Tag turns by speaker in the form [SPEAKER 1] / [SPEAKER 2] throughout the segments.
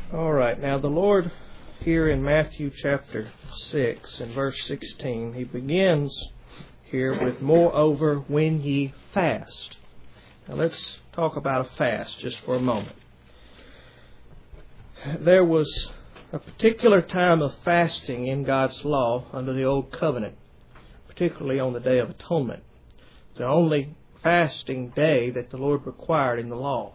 [SPEAKER 1] All right, now the Lord here in Matthew chapter 6 and verse 16, He begins here with, "Moreover, when ye fast." Now let's talk about a fast just for a moment. There was a particular time of fasting in God's law under the Old Covenant, particularly on the Day of Atonement, the only fasting day that the Lord required in the law.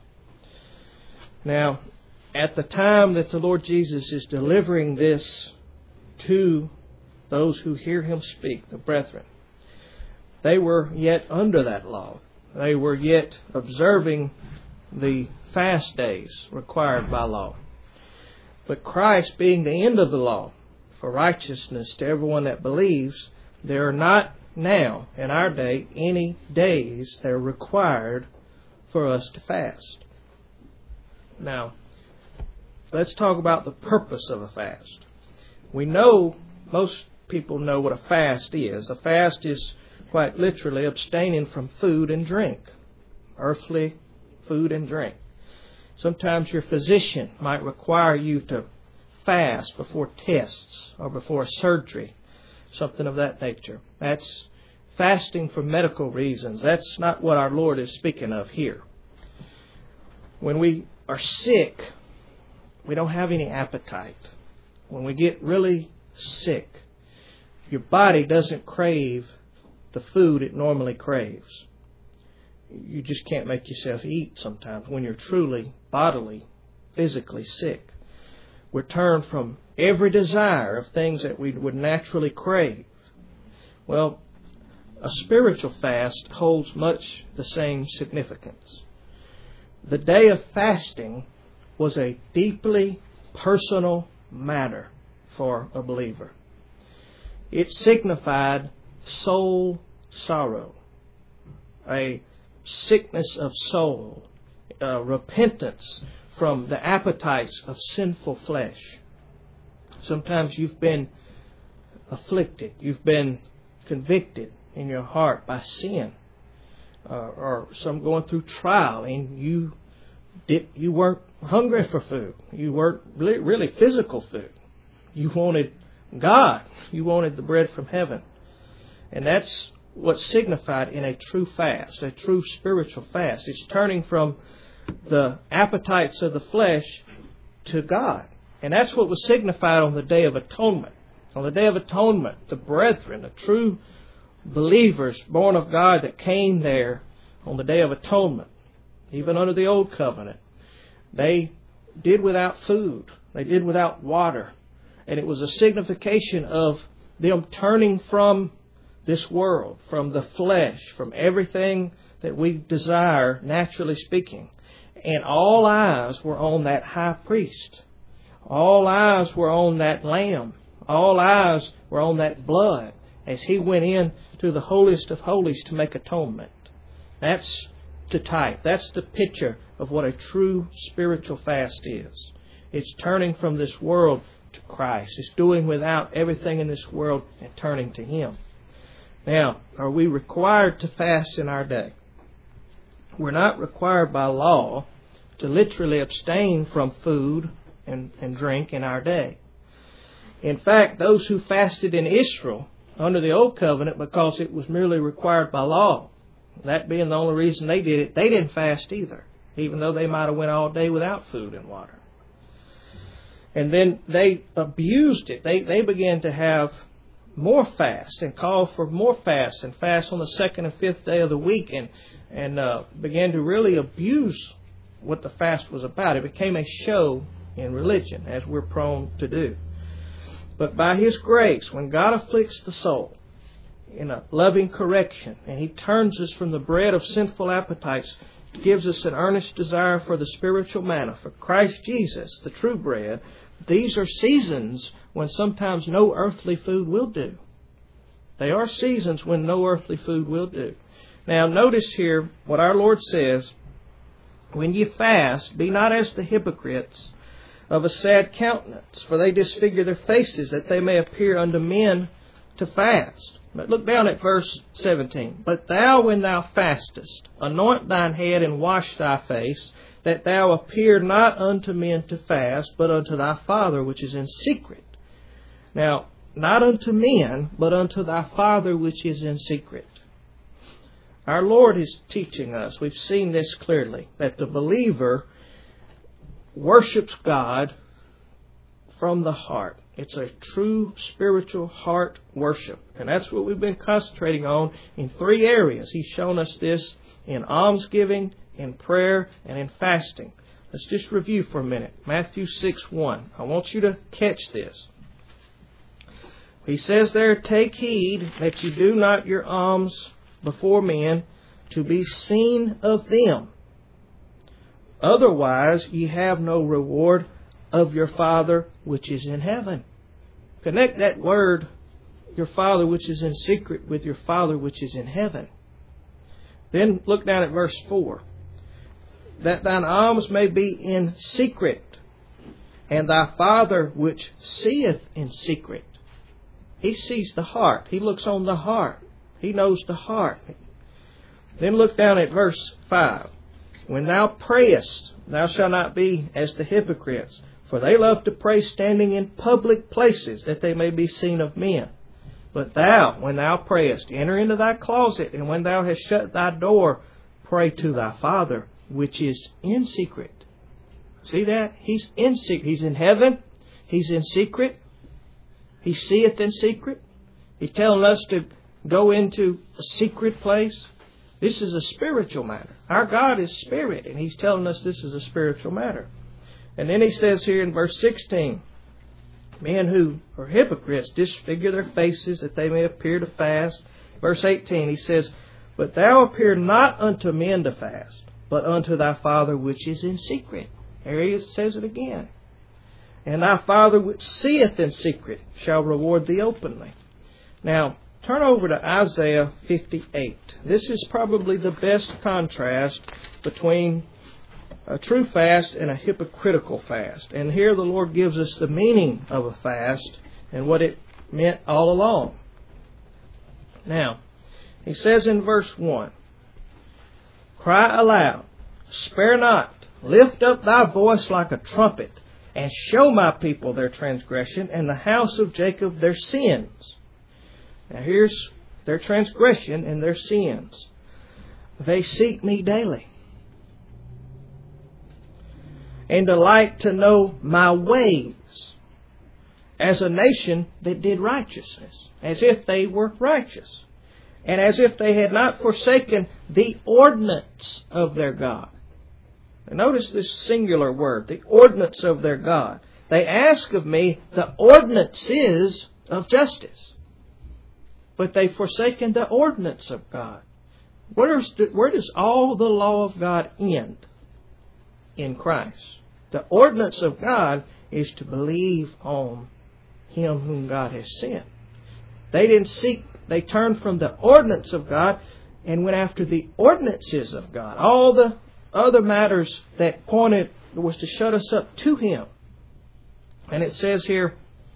[SPEAKER 1] Now, at the time that the Lord Jesus is delivering this to those who hear Him speak, the brethren, they were yet under that law. They were yet observing the fast days required by law. But Christ being the end of the law for righteousness to everyone that believes, there are not now, in our day, any days that are required for us to fast. Now, let's talk about the purpose of a fast. We know, most people know what a fast is. A fast is quite literally abstaining from food and drink, earthly food and drink. Sometimes your physician might require you to fast before tests or before surgery, something of that nature. That's fasting for medical reasons. That's not what our Lord is speaking of here. When we are sick, we don't have any appetite. When we get really sick, your body doesn't crave the food it normally craves. You just can't make yourself eat sometimes when you're truly bodily, physically sick. We're turned from every desire of things that we would naturally crave. Well, a spiritual fast holds much the same significance. The day of fasting was a deeply personal matter for a believer. It signified soul sorrow, a sickness of soul, repentance from the appetites of sinful flesh. Sometimes you've been afflicted, you've been convicted in your heart by sin, or some going through trial, and you weren't hungry for food. You weren't really physical food. You wanted God. You wanted the bread from heaven. And that's what's signified in a true fast, a true spiritual fast. It's turning from the appetites of the flesh to God. And that's what was signified on the Day of Atonement. On the Day of Atonement, the brethren, the true believers born of God that came there on the Day of Atonement, even under the Old Covenant, they did without food. They did without water. And it was a signification of them turning from this world, from the flesh, from everything that we desire, naturally speaking. And all eyes were on that high priest. All eyes were on that lamb. All eyes were on that blood as He went in to the holiest of holies to make atonement. That's the type. That's the picture of what a true spiritual fast is. It's turning from this world to Christ. It's doing without everything in this world and turning to Him. Now, are we required to fast in our day? We're not required by law to literally abstain from food and drink in our day. In fact, those who fasted in Israel under the Old Covenant, because it was merely required by law, that being the only reason they did it, they didn't fast either, even though they might have went all day without food and water. And then they abused it. They began to have more fast and call for more fast and fast on the second and fifth day of the week and began to really abuse what the fast was about. It became a show in religion, as we're prone to do. But by His grace, when God afflicts the soul in a loving correction, and He turns us from the bread of sinful appetites, gives us an earnest desire for the spiritual manna, for Christ Jesus, the true bread, these are seasons when sometimes no earthly food will do. They are seasons when no earthly food will do. Now notice here what our Lord says, "When ye fast, be not as the hypocrites of a sad countenance, for they disfigure their faces, that they may appear unto men to fast." But look down at verse 17. "But thou, when thou fastest, anoint thine head and wash thy face, that thou appear not unto men to fast, but unto thy Father which is in secret. Now, not unto men, but unto thy Father which is in secret. Our Lord is teaching us, we've seen this clearly, that the believer worships God from the heart. It's a true spiritual heart worship. And that's what we've been concentrating on in 3 areas. He's shown us this in almsgiving, in prayer, and in fasting. Let's just review for a minute. Matthew 6:1. I want you to catch this. He says there, take heed that you do not your alms before men to be seen of them. Otherwise ye have no reward of your Father which is in heaven. Connect that word, your Father which is in secret, with your Father which is in heaven. Then look down at verse 4. That thine alms may be in secret, and thy Father which seeth in secret. He sees the heart. He looks on the heart. He knows the heart. Then look down at verse 5. When thou prayest, thou shalt not be as the hypocrites, for they love to pray standing in public places, that they may be seen of men. But thou, when thou prayest, enter into thy closet, and when thou hast shut thy door, pray to thy Father, which is in secret. See that? He's in secret. He's in heaven. He's in secret. He seeth in secret. He's telling us to go into a secret place. This is a spiritual matter. Our God is spirit, and He's telling us this is a spiritual matter. And then He says here in verse 16, men who are hypocrites disfigure their faces that they may appear to fast. Verse 18, He says, but thou appear not unto men to fast, but unto thy Father which is in secret. There He says it again. And thy Father which seeth in secret shall reward thee openly. Now, turn over to Isaiah 58. This is probably the best contrast between a true fast and a hypocritical fast. And here the Lord gives us the meaning of a fast and what it meant all along. Now, He says in verse 1, cry aloud, spare not, lift up thy voice like a trumpet, and show my people their transgression, and the house of Jacob their sins. Now here's their transgression and their sins. They seek me daily, and delight to know my ways, as a nation that did righteousness, as if they were righteous, and as if they had not forsaken the ordinance of their God. Now notice this singular word, the ordinance of their God. They ask of me the ordinances of justice, but they've forsaken the ordinance of God. Where does all the law of God end? In Christ. The ordinance of God is to believe on Him whom God has sent. They didn't seek, they turned from the ordinance of God and went after the ordinances of God. All the other matters that pointed was to shut us up to Him. And it says here,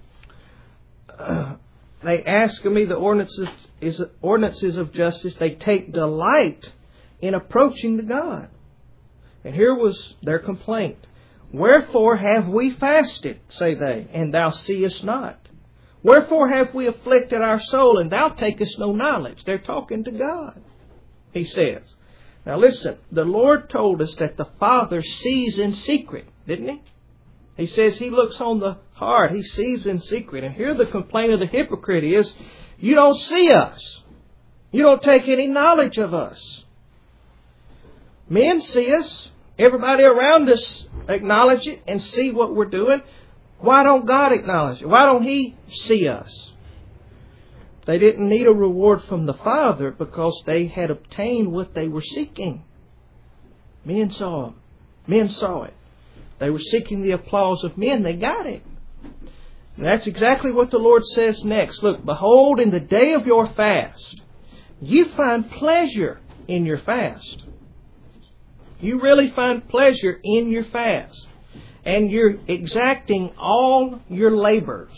[SPEAKER 1] they ask of me the ordinances of justice. They take delight in approaching to God. And here was their complaint. Wherefore have we fasted, say they, and thou seest not? Wherefore have we afflicted our soul, and thou takest no knowledge? They're talking to God, He says. Now listen, the Lord told us that the Father sees in secret, didn't He? He says He looks on the heart. He sees in secret. And here the complaint of the hypocrite is, you don't see us. You don't take any knowledge of us. Men see us. Everybody around us acknowledge it and see what we're doing. Why don't God acknowledge it? Why don't He see us? They didn't need a reward from the Father because they had obtained what they were seeking. Men saw them. Men saw it. They were seeking the applause of men. They got it. And that's exactly what the Lord says next. Look, behold, in the day of your fast, you find pleasure in your fast. You really find pleasure in your fast. And you're exacting all your labors.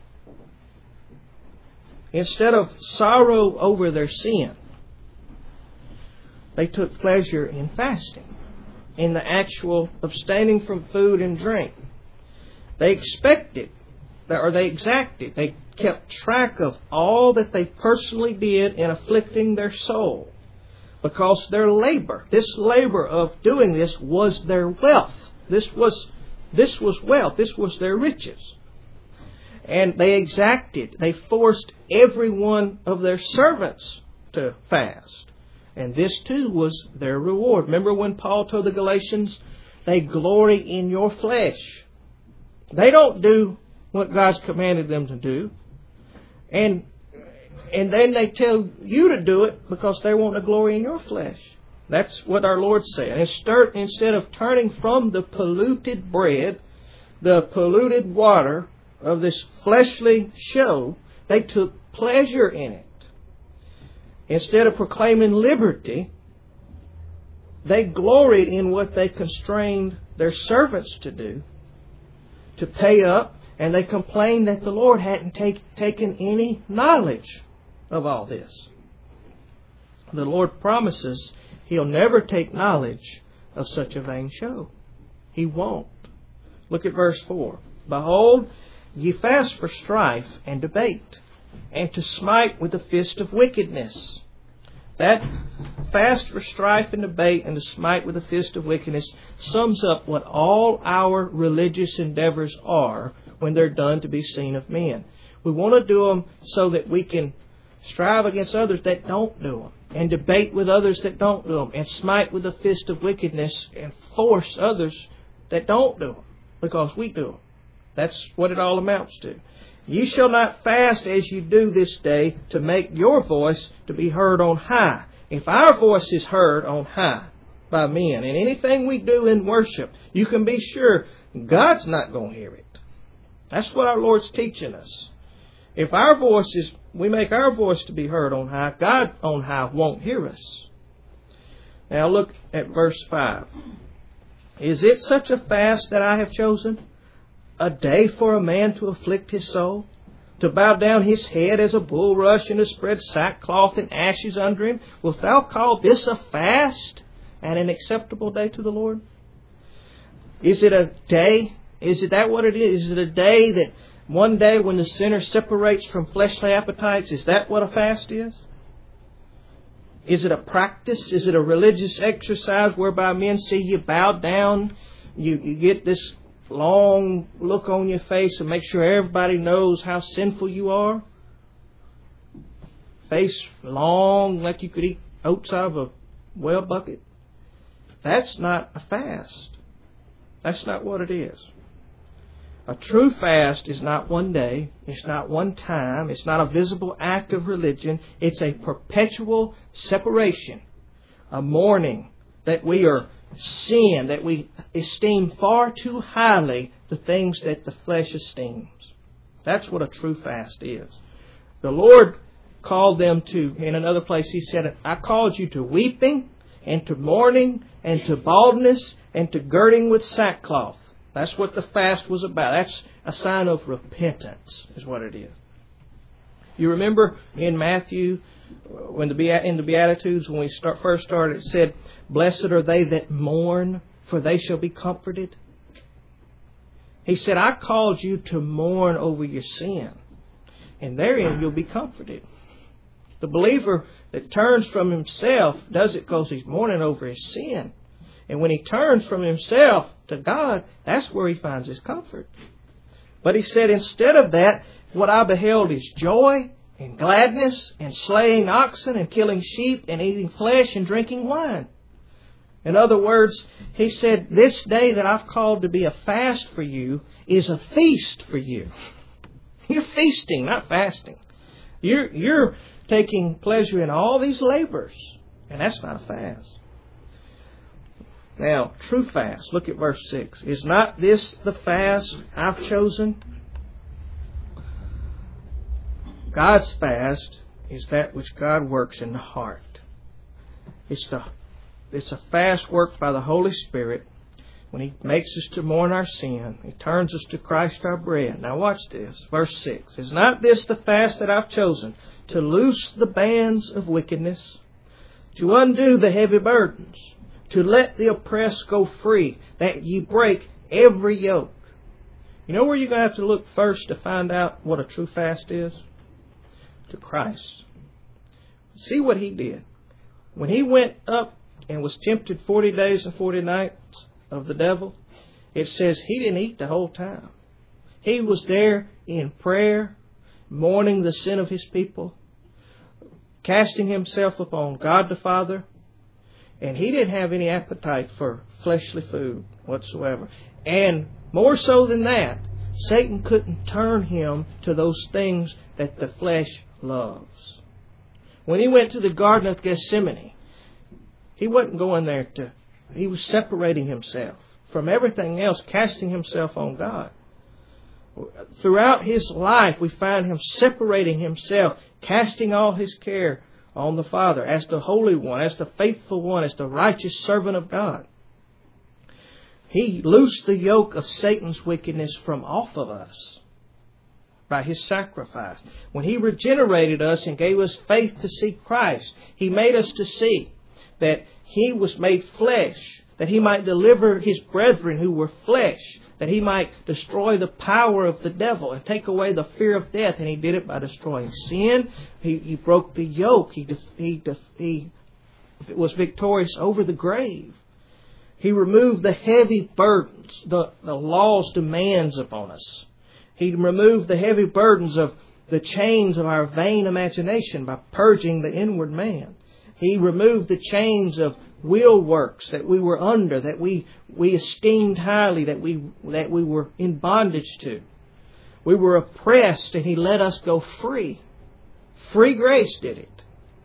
[SPEAKER 1] Instead of sorrow over their sin, they took pleasure in fasting. in the actual abstaining from food and drink. They expected, or they exacted, they kept track of all that they personally did in afflicting their soul. Because their labor, this labor of doing this, was their wealth. This was wealth. This was their riches. And they exacted, they forced every one of their servants to fast. And this too was their reward. Remember when Paul told the Galatians, they glory in your flesh. They don't do what God's commanded them to do. And then they tell you to do it because they want to glory in your flesh. That's what our Lord said. Instead of turning from the polluted bread, the polluted water of this fleshly show, they took pleasure in it. Instead of proclaiming liberty, they gloried in what they constrained their servants to do, to pay up, and they complained that the Lord hadn't taken any knowledge of all this. The Lord promises He'll never take knowledge of such a vain show. He won't. Look at verse 4. Behold, ye fast for strife and debate, and to smite with the fist of wickedness. That fast for strife and debate and to smite with the fist of wickedness sums up what all our religious endeavors are when they're done to be seen of men. We want to do them so that we can strive against others that don't do them, and debate with others that don't do them, and smite with the fist of wickedness and force others that don't do them because we do them. That's what it all amounts to. Ye shall not fast as you do this day to make your voice to be heard on high. If our voice is heard on high by men, and anything we do in worship, you can be sure God's not going to hear it. That's what our Lord's teaching us. If we make our voice to be heard on high, God on high won't hear us. Now look at verse 5. Is it such a fast that I have chosen? A day for a man to afflict his soul? To bow down his head as a bulrush and to spread sackcloth and ashes under him? Wilt thou call this a fast and an acceptable day to the Lord? Is it a day? Is it that what it is? Is it a day that one day when the sinner separates from fleshly appetites? Is that what a fast is? Is it a practice? Is it a religious exercise whereby men see you bow down? You get this long look on your face and make sure everybody knows how sinful you are? Face long like you could eat oats out of a well bucket? That's not a fast. That's not what it is. A true fast is not one day. It's not one time. It's not a visible act of religion. It's a perpetual separation. A mourning that we are sin, that we esteem far too highly the things that the flesh esteems. That's what a true fast is. The Lord called them to, in another place He said, I called you to weeping and to mourning and to baldness and to girding with sackcloth. That's what the fast was about. That's a sign of repentance, is what it is. You remember in Matthew, in the Beatitudes, when we first started, it said, blessed are they that mourn, for they shall be comforted. He said, I called you to mourn over your sin, and therein you'll be comforted. The believer that turns from himself does it because he's mourning over his sin. And when he turns from himself to God, that's where he finds his comfort. But he said, instead of that, what I beheld is joy and gladness and slaying oxen and killing sheep and eating flesh and drinking wine. In other words, he said, this day that I've called to be a fast for you is a feast for you. You're feasting, not fasting. You're taking pleasure in all these labors. And that's not a fast. Now, true fast. Look at verse 6. Is not this the fast I've chosen? God's fast is that which God works in the heart. It's a fast worked by the Holy Spirit when He makes us to mourn our sin. He turns us to Christ our bread. Now watch this. Verse 6. Is not this the fast that I've chosen? To loose the bands of wickedness, to undo the heavy burdens, to let the oppressed go free, that ye break every yoke. You know where you're going to have to look first to find out what a true fast is? To Christ. See what He did. When He went up and was tempted 40 days and 40 nights of the devil, it says He didn't eat the whole time. He was there in prayer, mourning the sin of His people, casting Himself upon God the Father, and He didn't have any appetite for fleshly food whatsoever. And more so than that, Satan couldn't turn Him to those things that the flesh loves. When He went to the Garden of Gethsemane, He wasn't going there He was separating Himself from everything else, casting Himself on God. Throughout His life, we find Him separating Himself, casting all His care on the Father as the Holy One, as the faithful One, as the righteous servant of God. He loosed the yoke of Satan's wickedness from off of us by His sacrifice. When He regenerated us and gave us faith to see Christ, He made us to see that He was made flesh, that He might deliver His brethren who were flesh, that He might destroy the power of the devil and take away the fear of death. And He did it by destroying sin. He broke the yoke. He was victorious over the grave. He removed the heavy burdens, the law's demands upon us. He removed the heavy burdens of the chains of our vain imagination by purging the inward man. He removed the chains of will works that we were under, that we esteemed highly, that we were in bondage to. We were oppressed, and He let us go free. Free grace did it.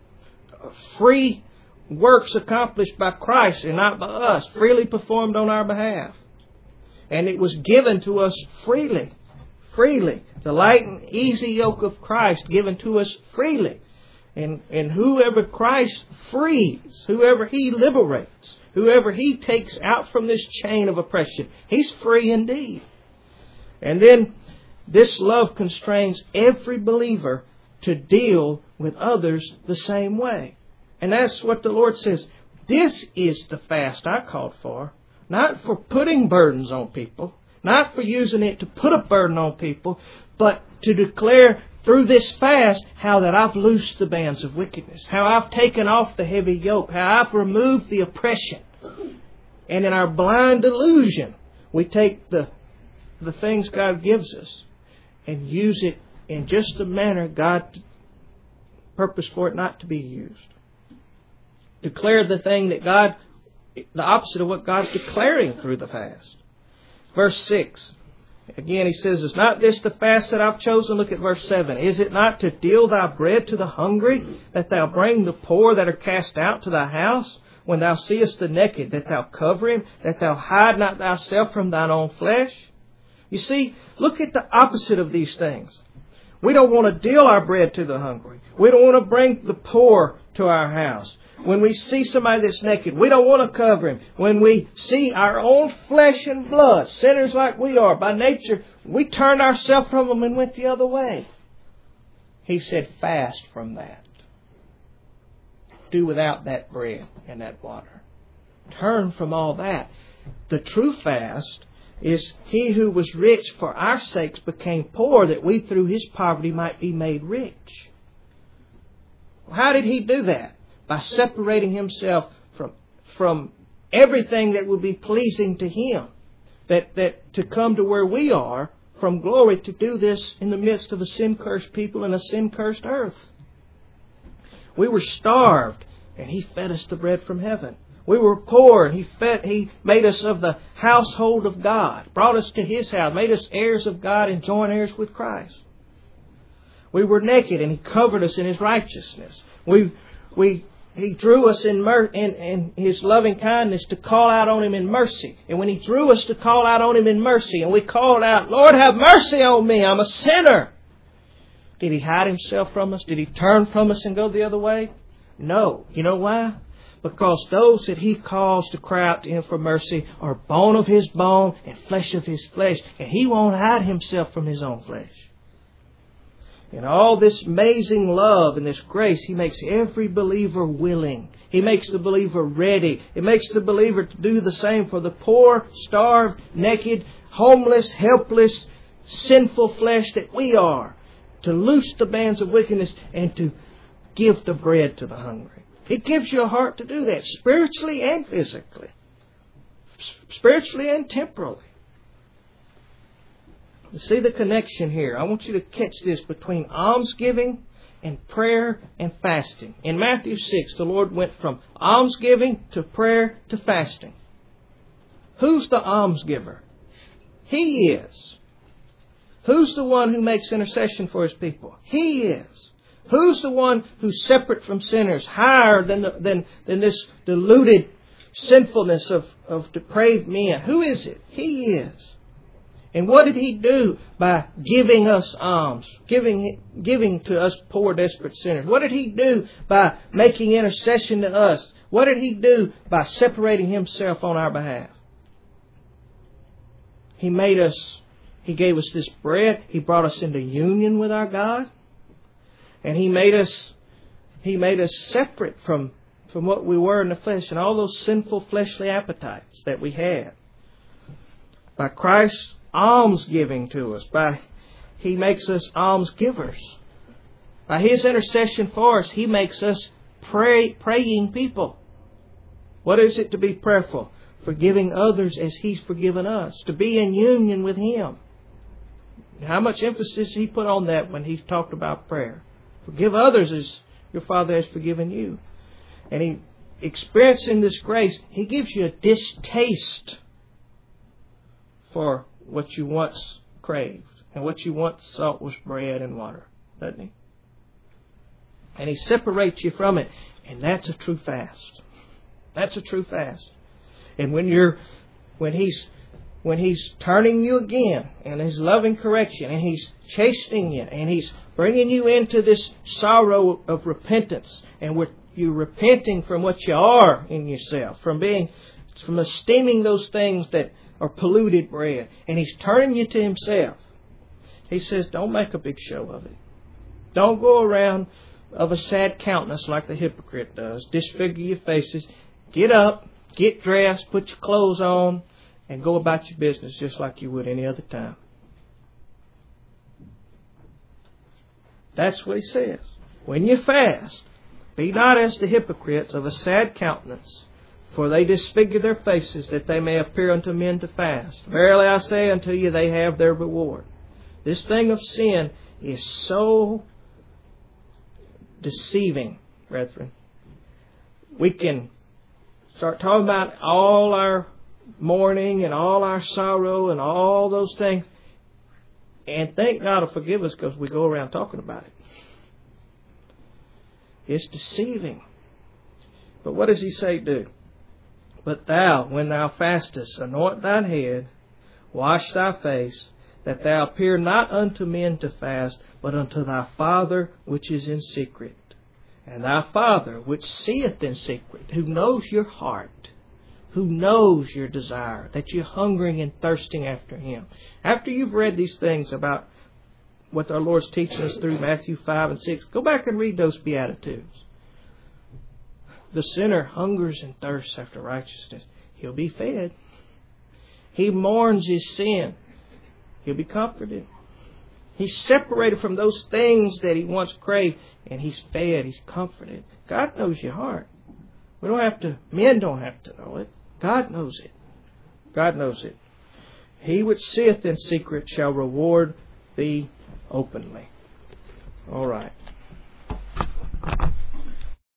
[SPEAKER 1] Free works accomplished by Christ and not by us, freely performed on our behalf. And it was given to us freely. Freely. The light and easy yoke of Christ given to us freely. And whoever Christ frees, whoever He liberates, whoever He takes out from this chain of oppression, He's free indeed. And then this love constrains every believer to deal with others the same way. And that's what the Lord says. This is the fast I called for. Not for putting burdens on people, not for using it to put a burden on people, but to declare through this fast how that I've loosed the bands of wickedness, how I've taken off the heavy yoke, how I've removed the oppression. And in our blind delusion, we take the things God gives us and use it in just the manner God purposed for it not to be used. Declare the thing that God, the opposite of what God's declaring through the fast. Verse 6. Again, He says, is not this the fast that I've chosen? Look at verse 7. Is it not to deal thy bread to the hungry, that thou bring the poor that are cast out to thy house? When thou seest the naked, that thou cover him, that thou hide not thyself from thine own flesh? You see, look at the opposite of these things. We don't want to deal our bread to the hungry. We don't want to bring the poor to our house. When we see somebody that's naked, we don't want to cover him. When we see our own flesh and blood, sinners like we are by nature, we turned ourselves from them and went the other way. He said, fast from that. Do without that bread and that water. Turn from all that. The true fast is He who was rich for our sakes became poor, that we through His poverty might be made rich. How did He do that? By separating Himself from everything that would be pleasing to Him. That to come to where we are from glory, to do this in the midst of a sin-cursed people and a sin-cursed earth. We were starved, and He fed us the bread from heaven. We were poor, and He made us of the household of God, brought us to His house, made us heirs of God and joint heirs with Christ. We were naked, and He covered us in His righteousness. He drew us in His loving kindness to call out on Him in mercy. And when He drew us to call out on Him in mercy, and we called out, Lord, have mercy on me, I'm a sinner. Did He hide Himself from us? Did He turn from us and go the other way? No. You know why? Because those that He calls to cry out to Him for mercy are bone of His bone and flesh of His flesh. And He won't hide Himself from His own flesh. In all this amazing love and this grace, He makes every believer willing. He makes the believer ready. He makes the believer to do the same for the poor, starved, naked, homeless, helpless, sinful flesh that we are. To loose the bands of wickedness and to give the bread to the hungry. He gives you a heart to do that, spiritually and physically. Spiritually and temporally. You see the connection here. I want you to catch this between almsgiving and prayer and fasting. In Matthew 6, the Lord went from almsgiving to prayer to fasting. Who's the almsgiver? He is. Who's the one who makes intercession for His people? He is. Who's the one who's separate from sinners, higher than this deluded sinfulness of depraved men? Who is it? He is. And what did He do by giving us alms, giving to us poor, desperate sinners? What did He do by making intercession to us? What did He do by separating Himself on our behalf? He gave us this bread. He brought us into union with our God. And He made us separate from what we were in the flesh and all those sinful fleshly appetites that we had. By Christ's almsgiving to us, He makes us almsgivers. By His intercession for us, He makes us praying people. What is it to be prayerful? Forgiving others as He's forgiven us. To be in union with Him. How much emphasis He put on that when He talked about prayer. Forgive others as your Father has forgiven you. And He, experiencing this grace, He gives you a distaste for what you once craved. And what you once thought was bread and water. Doesn't He? And He separates you from it. And that's a true fast. That's a true fast. And when He's turning you again in His loving correction, and He's chastening you, and He's bringing you into this sorrow of repentance, and you're repenting from what you are in yourself, from esteeming those things that are polluted bread, and He's turning you to Himself. He says, don't make a big show of it. Don't go around of a sad countenance like the hypocrite does. Disfigure your faces. Get up, get dressed, put your clothes on, and go about your business just like you would any other time. That's what He says. When you fast, be not as the hypocrites of a sad countenance, for they disfigure their faces, that they may appear unto men to fast. Verily I say unto you, they have their reward. This thing of sin is so deceiving, brethren. We can start talking about all our mourning and all our sorrow and all those things, and think God will forgive us because we go around talking about it. It's deceiving. But what does He say do? But thou, when thou fastest, anoint thine head, wash thy face, that thou appear not unto men to fast, but unto thy Father which is in secret. And thy Father which seeth in secret, who knows your heart, who knows your desire, that you're hungering and thirsting after Him. After you've read these things about what our Lord's teaching us through Matthew 5 and 6, go back and read those Beatitudes. The sinner hungers and thirsts after righteousness. He'll be fed. He mourns his sin. He'll be comforted. He's separated from those things that he once craved, and he's fed, he's comforted. God knows your heart. Men don't have to know it. God knows it. God knows it. He which seeth in secret shall reward thee openly. All right.